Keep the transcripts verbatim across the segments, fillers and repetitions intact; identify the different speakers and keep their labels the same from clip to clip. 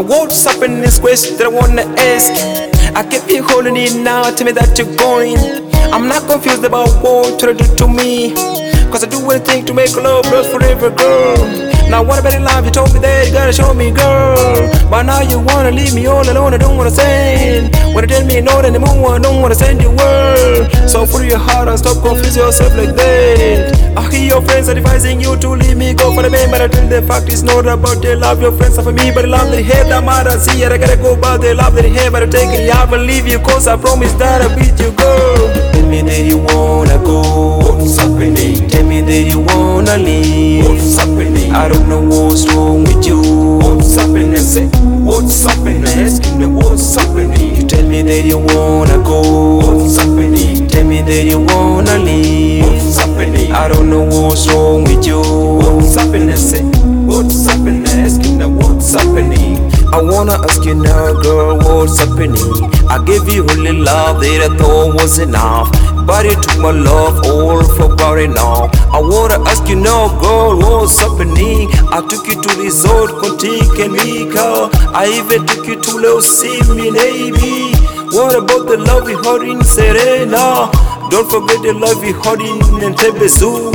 Speaker 1: Now what's up in this question that I wanna ask? I keep you holding it now, tell me that you're going. I'm not confused about what you do to me, cause I do anything to make love last forever, girl. Now what about the love you told me that you gotta show me, girl? But now you wanna leave me all alone, I don't wanna send. When you tell me no anymore, I don't wanna send you word. So put your heart and stop confusing yourself like that. I hear your friends advising you to leave me, go for the man, but I tell the fact it's not about the love your friends are for me, but the love that they have, that matter. See, I gotta go by the love that they have, but I take it, I believe you, cause I promise that I'll beat you, girl. Tell me that you wanna go, what's happening? Tell me that you wanna leave, what's happening? I don't know what's wrong with you, what's happening? Say, what's happening? Asking me what's happening. You tell me that you wanna go, what's happening? Tell me that you wanna leave, what's happening? I don't know what's wrong with you, what's happening? Say, what's happening? Asking me what's happening. I wanna ask you now, girl, what's happening? I gave you only love that I thought was enough, but you took my love all for about now. I wanna ask you now, girl, what's happening? I took you to resort, Contique and Mika. I even took you to Leo Simi, baby. What about the love we had in Serena? Don't forget the love we had in Entebbe Zoo,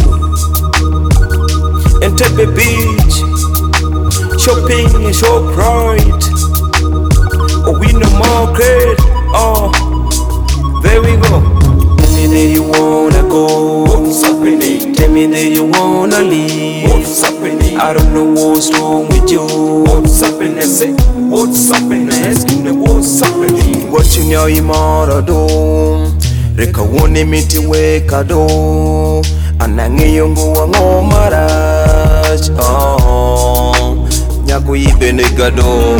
Speaker 1: Entebbe Beach, shopping and ShopRite, oh we no market, oh, there we go. Tell me that you wanna go, what's happening? Tell me that you wanna leave, what's happening? I don't know what's wrong with you, what's happening? Say, what's happening? Asking me what's happening. What you know you mara do, reka wone miti weka do, anange yongo wango maraj, oh, nyaku ibe negado.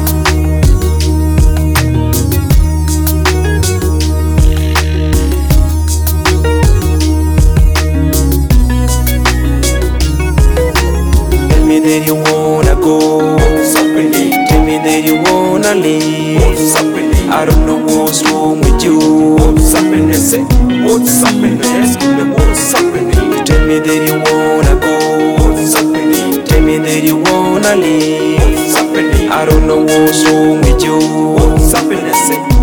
Speaker 1: Tell me that you wanna go, what's happening? Tell me that you wanna leave, what's happening? I don't know what's wrong with you, what's happening? Say, what's happening? Asking me what's happening. Tell me that you wanna go, what's happening? Tell me that you wanna leave, what's happening? I don't know what's wrong with you, what's happening? Say,